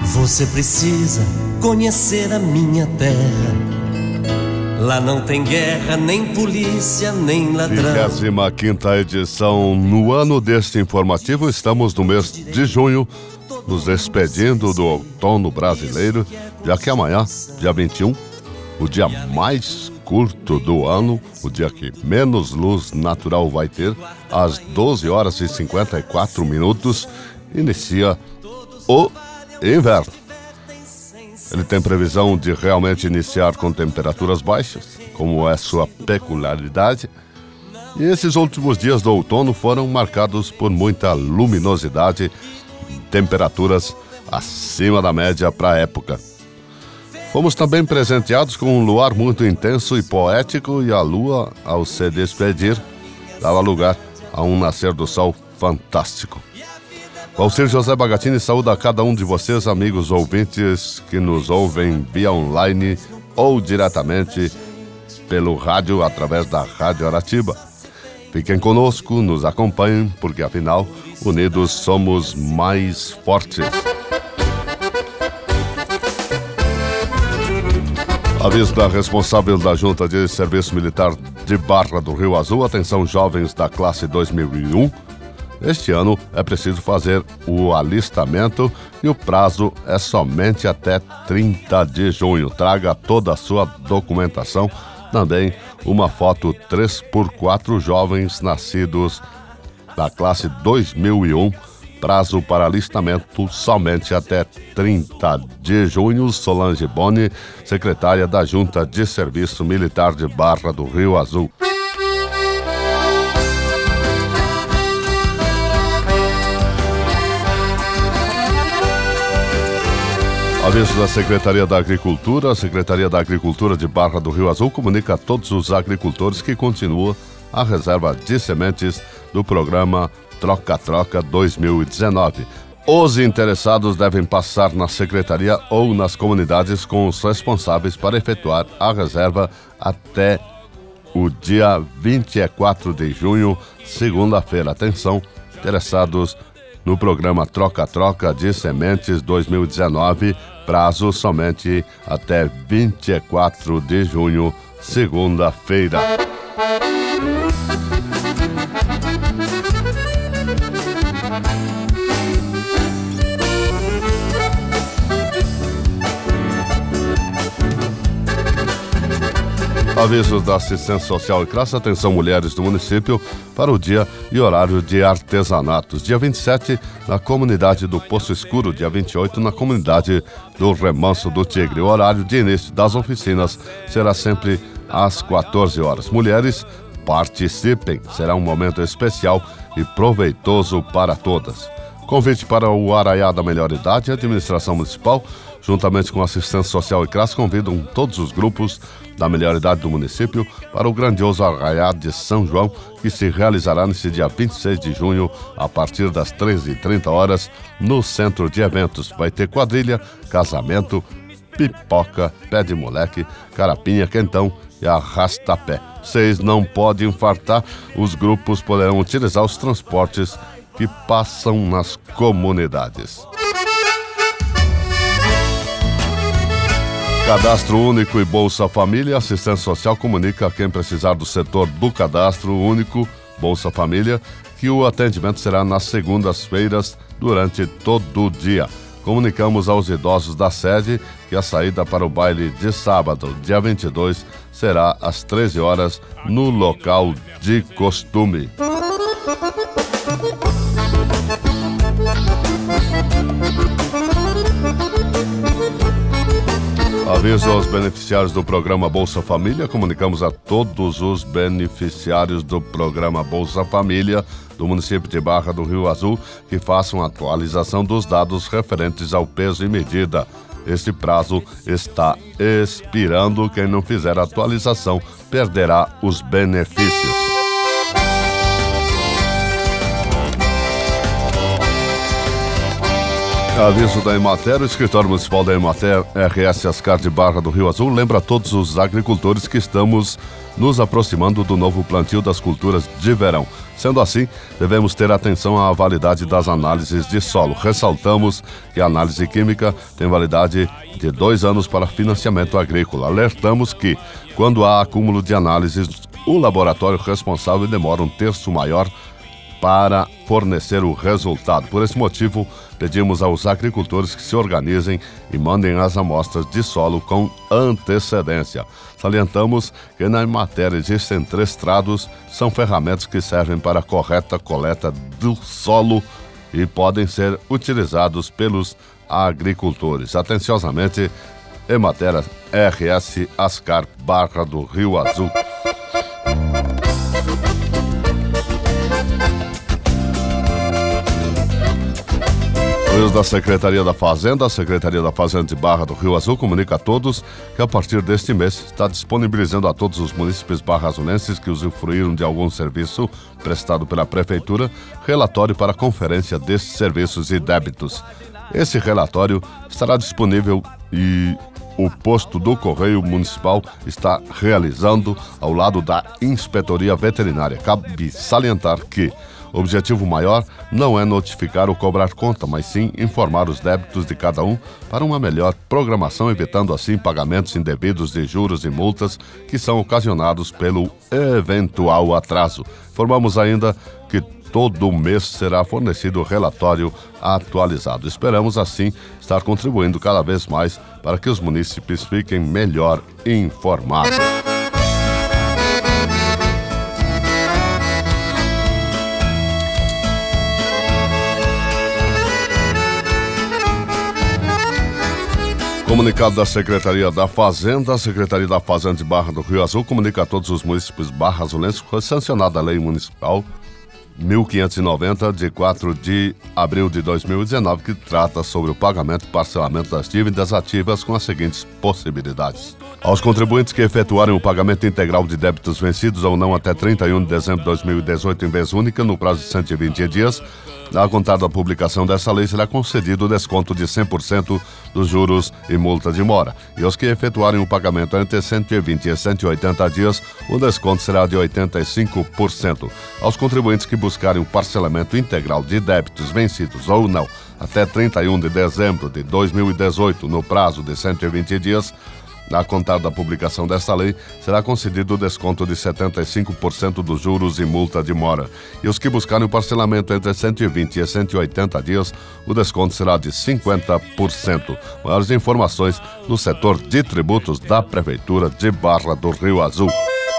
Você precisa conhecer a minha terra. Lá não tem guerra, nem polícia, nem ladrão. 25ª edição. No ano deste informativo, estamos no mês de junho, nos despedindo do outono brasileiro, já que amanhã, dia 21, o dia mais curto do ano, o dia que menos luz natural vai ter, às 12 horas e 54 minutos, inicia o inverno. Ele tem previsão de realmente iniciar com temperaturas baixas, como é sua peculiaridade. E esses últimos dias do outono foram marcados por muita luminosidade, temperaturas acima da média para a época. Fomos também presenteados com um luar muito intenso e poético, e a lua, ao se despedir, dava lugar a um nascer do sol fantástico. Valcir José Bagatini saúda a cada um de vocês, amigos ouvintes, que nos ouvem via online ou diretamente pelo rádio através da Rádio Aratiba. Fiquem conosco, nos acompanhem, porque afinal, unidos somos mais fortes. Aviso da responsável da Junta de Serviço Militar de Barra do Rio Azul. Atenção, jovens da classe 2001. Este ano é preciso fazer o alistamento e o prazo é somente até 30 de junho. Traga toda a sua documentação, também uma foto 3x4 jovens nascidos da classe 2001. Prazo para alistamento somente até 30 de junho. Solange Boni, secretária da Junta de Serviço Militar de Barra do Rio Azul. Aviso da Secretaria da Agricultura. A Secretaria da Agricultura de Barra do Rio Azul comunica a todos os agricultores que continua a reserva de sementes do programa Troca-Troca 2019. Os interessados devem passar na Secretaria ou nas comunidades com os responsáveis para efetuar a reserva até o dia 24 de junho, segunda-feira. Atenção, interessados no programa Troca-Troca de Sementes 2019, prazo somente até 24 de junho, segunda-feira. Avisos da Assistência Social e Classe. Atenção, mulheres do município, para o dia e horário de artesanatos. Dia 27, na comunidade do Poço Escuro. Dia 28, na comunidade do Remanso do Tigre. O horário de início das oficinas será sempre às 14 horas. Mulheres, participem. Será um momento especial e proveitoso para todas. Convite para o Arraiá da Melhor Idade. A administração municipal, juntamente com a Assistência Social e Classe, convidam todos os grupos da melhor idade do município para o grandioso Arraiá de São João, que se realizará nesse dia 26 de junho, a partir das 13h30, no Centro de Eventos. Vai ter quadrilha, casamento, pipoca, pé de moleque, carapinha, quentão e arrasta-pé. Vocês não podem infartar, os grupos poderão utilizar os transportes que passam nas comunidades. Cadastro Único e Bolsa Família. Assistência Social comunica a quem precisar do setor do Cadastro Único Bolsa Família que o atendimento será nas segundas-feiras durante todo o dia. Comunicamos aos idosos da sede que a saída para o baile de sábado, dia 22, será às 13 horas no local de costume. Aviso aos beneficiários do programa Bolsa Família. Comunicamos a todos os beneficiários do programa Bolsa Família do município de Barra do Rio Azul que façam a atualização dos dados referentes ao peso e medida. Este prazo está expirando. Quem não fizer a atualização perderá os benefícios. Aviso da Emater, o escritório municipal da Emater, RS Ascar de Barra do Rio Azul, lembra a todos os agricultores que estamos nos aproximando do novo plantio das culturas de verão. Sendo assim, devemos ter atenção à validade das análises de solo. Ressaltamos que a análise química tem validade de 2 anos para financiamento agrícola. Alertamos que, quando há acúmulo de análises, o laboratório responsável demora 1/3 maior para fornecer o resultado. Por esse motivo, pedimos aos agricultores que se organizem e mandem as amostras de solo com antecedência. Salientamos que na matéria existem 3 trados, são ferramentas que servem para a correta coleta do solo e podem ser utilizados pelos agricultores. Atenciosamente, Emater RS Ascar Barra do Rio Azul. Da Secretaria da Fazenda, a Secretaria da Fazenda de Barra do Rio Azul comunica a todos que a partir deste mês está disponibilizando a todos os munícipes barra-azulenses que usufruíram de algum serviço prestado pela Prefeitura, relatório para conferência desses serviços e débitos. Esse relatório estará disponível e o posto do Correio Municipal está realizando ao lado da Inspetoria Veterinária. Cabe salientar que o objetivo maior não é notificar ou cobrar conta, mas sim informar os débitos de cada um para uma melhor programação, evitando assim pagamentos indevidos de juros e multas que são ocasionados pelo eventual atraso. Informamos ainda que todo mês será fornecido o relatório atualizado. Esperamos assim estar contribuindo cada vez mais para que os munícipes fiquem melhor informados. Comunicado da Secretaria da Fazenda, a Secretaria da Fazenda de Barra do Rio Azul comunica a todos os munícipes barra-azulenses que foi sancionada a Lei Municipal 1590, de 4 de abril de 2019, que trata sobre o pagamento e parcelamento das dívidas ativas com as seguintes possibilidades. Aos contribuintes que efetuarem o pagamento integral de débitos vencidos ou não até 31 de dezembro de 2018 em vez única, no prazo de 120 dias, a contar da publicação dessa lei será concedido o desconto de 100% dos juros e multa de mora. E os que efetuarem o pagamento entre 120 e 180 dias, o desconto será de 85%. Aos contribuintes que buscarem o parcelamento integral de débitos vencidos ou não até 31 de dezembro de 2018, no prazo de 120 dias, a contar da publicação desta lei, será concedido o desconto de 75% dos juros e multa de mora. E os que buscarem o parcelamento entre 120 e 180 dias, o desconto será de 50%. Maiores informações no setor de tributos da Prefeitura de Barra do Rio Azul.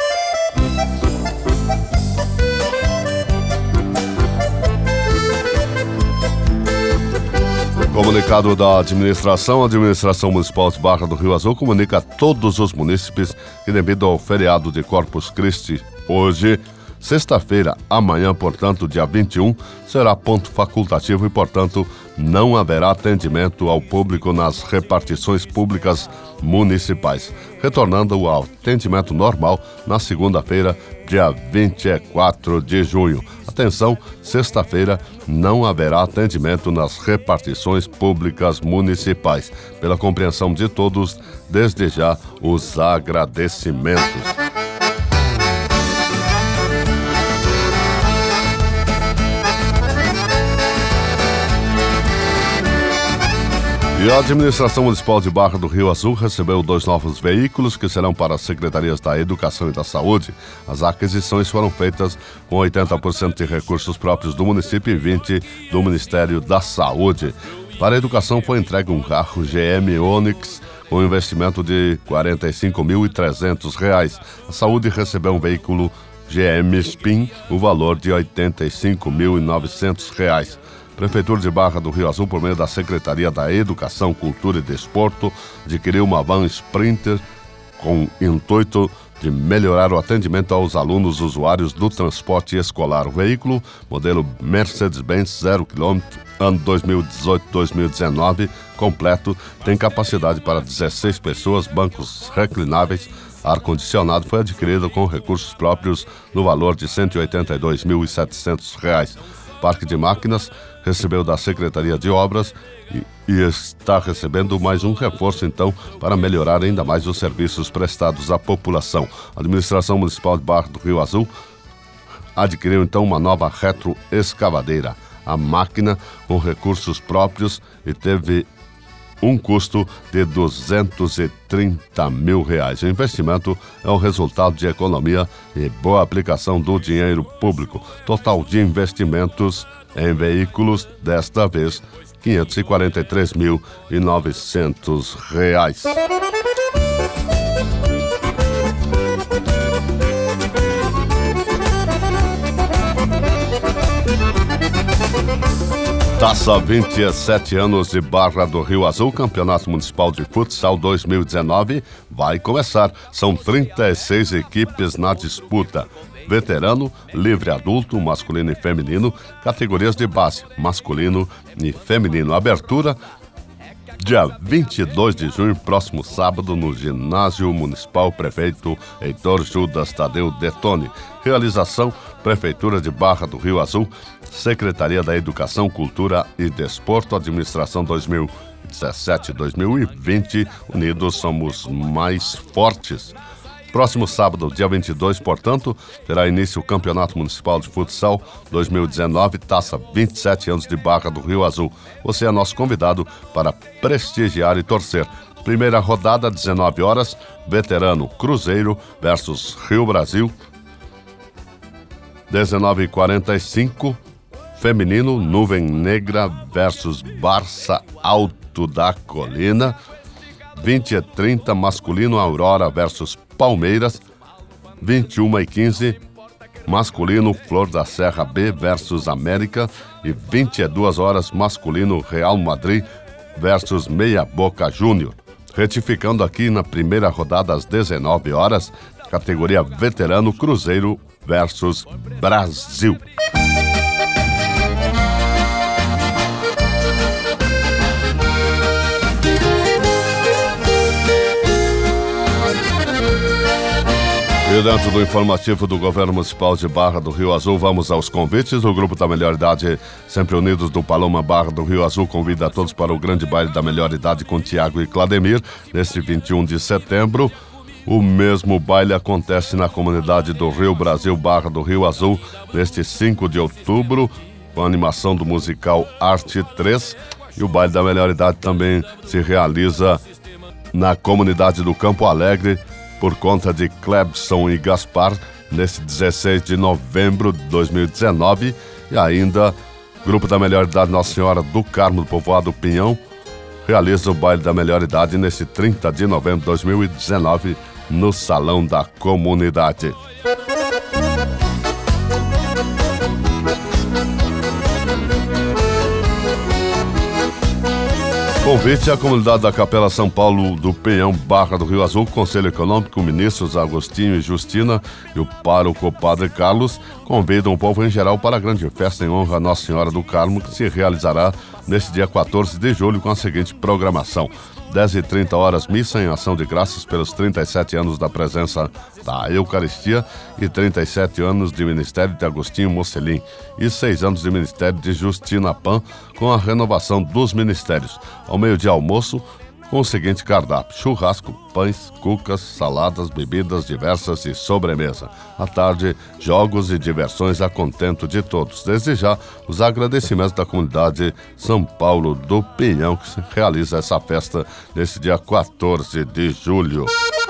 Comunicado da administração, a Administração Municipal de Barra do Rio Azul comunica a todos os munícipes que, devido ao feriado de Corpus Christi, hoje, sexta-feira, amanhã, portanto, dia 21, será ponto facultativo e, portanto, não haverá atendimento ao público nas repartições públicas municipais, retornando ao atendimento normal na segunda-feira, dia 24 de junho. Atenção, sexta-feira não haverá atendimento nas repartições públicas municipais. Pela compreensão de todos, desde já os agradecimentos. E a Administração Municipal de Barra do Rio Azul recebeu 2 novos veículos que serão para as Secretarias da Educação e da Saúde. As aquisições foram feitas com 80% de recursos próprios do município e 20% do Ministério da Saúde. Para a Educação foi entregue um carro GM Onix com investimento de R$ 45.300. A Saúde recebeu um veículo GM Spin, o valor de R$ 85.900. Prefeitura de Barra do Rio Azul, por meio da Secretaria da Educação, Cultura e Desporto, adquiriu uma van Sprinter com intuito de melhorar o atendimento aos alunos usuários do transporte escolar. O veículo, modelo Mercedes-Benz 0 km, ano 2018-2019, completo, tem capacidade para 16 pessoas, bancos reclináveis, ar-condicionado, foi adquirido com recursos próprios no valor de R$ 182.700. Parque de Máquinas recebeu da Secretaria de Obras e está recebendo mais um reforço, então, para melhorar ainda mais os serviços prestados à população. A Administração Municipal de Barra do Rio Azul adquiriu, então, uma nova retroescavadeira. A máquina, com recursos próprios, e teve um custo de R$230 mil. O investimento é o resultado de economia e boa aplicação do dinheiro público. Total de investimentos em veículos, desta vez, R$543.900. Taça 27 anos de Barra do Rio Azul, Campeonato Municipal de Futsal 2019 vai começar. São 36 equipes na disputa. Veterano, livre adulto, masculino e feminino, categorias de base, masculino e feminino. Abertura dia 22 de junho, próximo sábado, no Ginásio Municipal Prefeito Heitor Judas Tadeu Detone. Realização, Prefeitura de Barra do Rio Azul, Secretaria da Educação, Cultura e Desporto, Administração 2017-2020, Unidos Somos Mais Fortes. Próximo sábado, dia 22, portanto, terá início o Campeonato Municipal de Futsal 2019, Taça 27 anos de Barra do Rio Azul. Você é nosso convidado para prestigiar e torcer. Primeira rodada, 19 horas, Veterano Cruzeiro versus Rio Brasil. 19h45, Feminino, Nuvem Negra versus Barça Alto da Colina. 20h30, masculino, Aurora versus Palmeiras. 21h15, masculino, Flor da Serra B versus América. E 22 horas, masculino, Real Madrid versus Meia Boca Júnior. Retificando aqui na primeira rodada às 19 horas, categoria Veterano, Cruzeiro versus Brasil. E dentro do informativo do Governo Municipal de Barra do Rio Azul, vamos aos convites. O Grupo da Melhor Idade, Sempre Unidos do Paloma Barra do Rio Azul, convida a todos para o grande baile da Melhor Idade com Tiago e Clademir, neste 21 de setembro. O mesmo baile acontece na comunidade do Rio Brasil, Barra do Rio Azul, neste 5 de outubro, com a animação do musical Arte 3. E o baile da Melhor Idade também se realiza na comunidade do Campo Alegre, por conta de Clebson e Gaspar, nesse 16 de novembro de 2019. E ainda, Grupo da Melhor Idade Nossa Senhora do Carmo, do Povoado Pinhão, realiza o baile da Melhor Idade nesse 30 de novembro de 2019, no Salão da Comunidade. Convite à comunidade da Capela São Paulo do Penhão, Barra do Rio Azul, Conselho Econômico, ministros Agostinho e Justina e o pároco Padre Carlos convidam o povo em geral para a grande festa em honra a Nossa Senhora do Carmo, que se realizará neste dia 14 de julho com a seguinte programação: 10h30, missa em ação de graças pelos 37 anos da presença da Eucaristia e 37 anos de ministério de Agostinho Mocelin e 6 anos de ministério de Justina Pan, com a renovação dos ministérios. Ao meio-dia, almoço com o seguinte cardápio: churrasco, pães, cucas, saladas, bebidas diversas e sobremesa. À tarde, jogos e diversões a contento de todos. Desde já, os agradecimentos da comunidade São Paulo do Pinhão, que realiza essa festa nesse dia 14 de julho.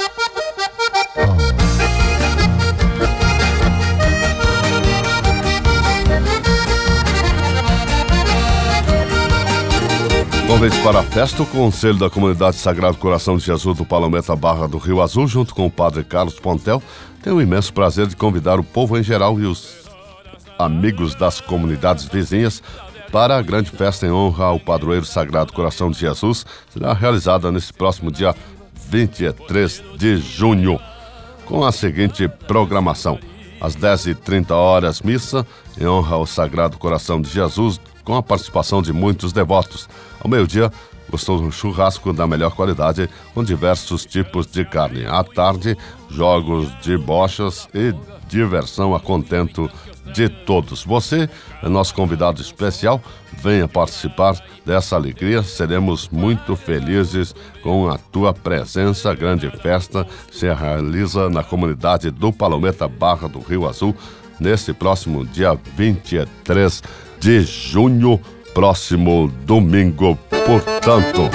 Convite para a festa, o Conselho da Comunidade Sagrado Coração de Jesus do Palometa Barra do Rio Azul, junto com o Padre Carlos Pontel, tem o imenso prazer de convidar o povo em geral e os amigos das comunidades vizinhas para a grande festa em honra ao Padroeiro Sagrado Coração de Jesus, será realizada nesse próximo dia 23 de junho, com a seguinte programação: às 10h30, missa em honra ao Sagrado Coração de Jesus, com a participação de muitos devotos. Ao meio-dia, gostoso churrasco da melhor qualidade com diversos tipos de carne. À tarde, jogos de bochas e diversão a contento de todos. Você é nosso convidado especial, venha participar dessa alegria, seremos muito felizes com a tua presença. A grande festa se realiza na comunidade do Palometa, Barra do Rio Azul, nesse próximo dia 23 de junho, próximo domingo, portanto.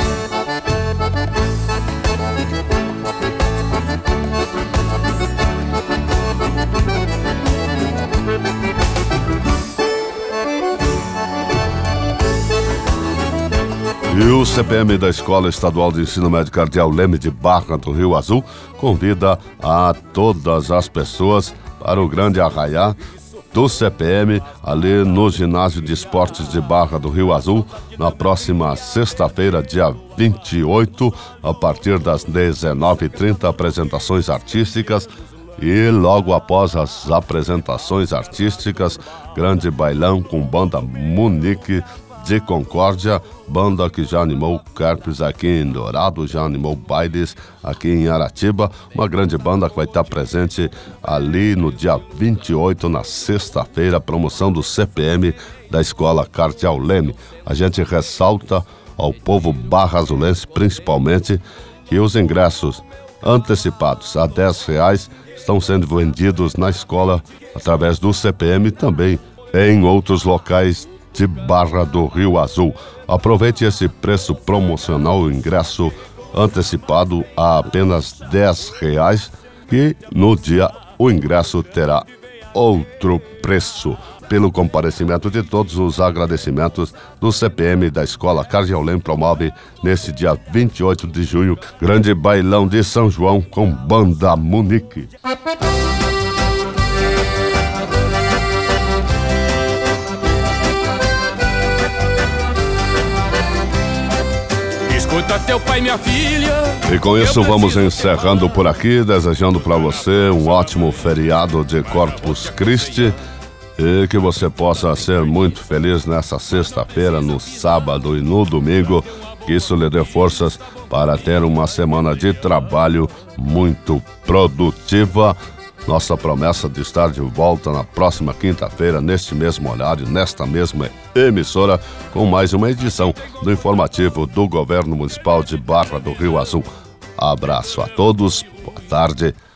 E o CPM da Escola Estadual de Ensino Médio Cardeal Leme de Barra do Rio Azul convida a todas as pessoas para o grande arraiá do CPM ali no Ginásio de Esportes de Barra do Rio Azul, na próxima sexta-feira, dia 28, a partir das 19h30, apresentações artísticas. E logo após as apresentações artísticas, grande bailão com banda Munique de Concórdia, banda que já animou Carpes aqui em Dourado, já animou bailes aqui em Aratiba, uma grande banda que vai estar presente ali no dia 28, na sexta-feira, promoção do CPM da Escola Cardeal Leme. A gente ressalta ao povo barra-azulense, principalmente, que os ingressos antecipados a R$10 estão sendo vendidos na escola através do CPM e também em outros locais de Barra do Rio Azul. Aproveite esse preço promocional, o ingresso antecipado a apenas R$10, e no dia o ingresso terá outro preço. Pelo comparecimento de todos, os agradecimentos do CPM da Escola Cardeal Leme promove nesse dia 28 de junho, grande bailão de São João com banda Munique. Escuta teu pai, minha filha. E com isso vamos encerrando por aqui, desejando para você um ótimo feriado de Corpus Christi e que você possa ser muito feliz nessa sexta-feira, no sábado e no domingo, que isso lhe dê forças para ter uma semana de trabalho muito produtiva. Nossa promessa de estar de volta na próxima quinta-feira, neste mesmo horário, nesta mesma emissora, com mais uma edição do informativo do Governo Municipal de Barra do Rio Azul. Abraço a todos, boa tarde